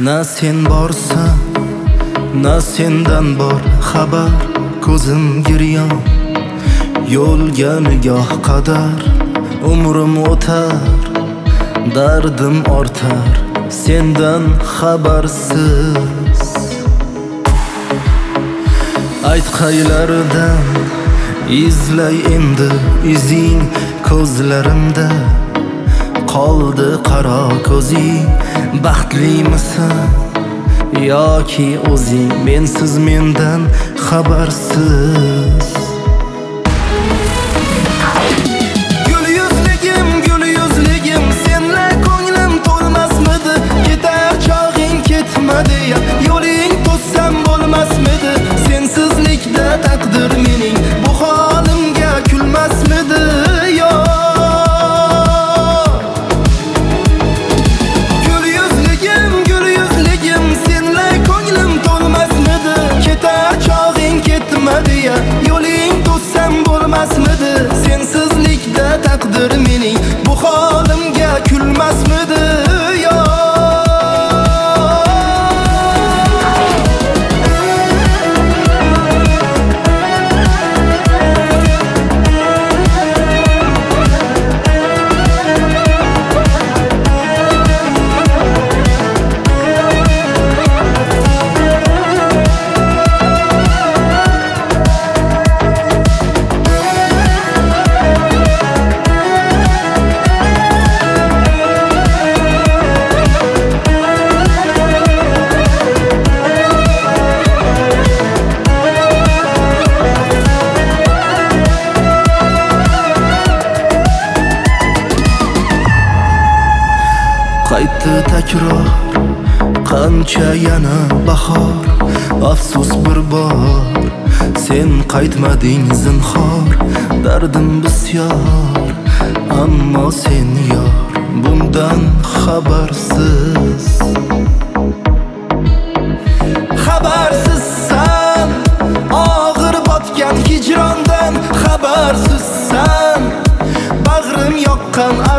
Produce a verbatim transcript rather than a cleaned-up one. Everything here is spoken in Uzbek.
Na sen borsan, na sendan bor xabar. Ko'zim giryon, yo'lga nigoh qadar. Umrim o'tar, dardim ortar, sendan xabarsiz. Ayt qaylardan izlay endi izing ko'zlarimda. Qoldi qaro ko'zing, baxtlimisan yoki o'zing mensiz mendan xabarsiz. Gul yuzligim, gul yuzligim, senla ko'nglim to'lmasmidi? Ketar chog'ing ketmadi ya, yo'ling to'ssam bo'lmasmidi? Sensizlikda taqdir mening, bu holimga kulmasmidi? Yo yo'ling to'ssam bo'lmasmidi? Sensizlikda taqdir mening, bu holimga kulmasmidi? Yo qaytdi takror, qancha yana bahor. Afsus bir bor, sen qaytmading zinhor. Dardim bisyor, ammo sen yor bundan xabarsiz. Xabarsizsan og'ir botgan hijrondan, xabarsizsan bag'rim yoqqan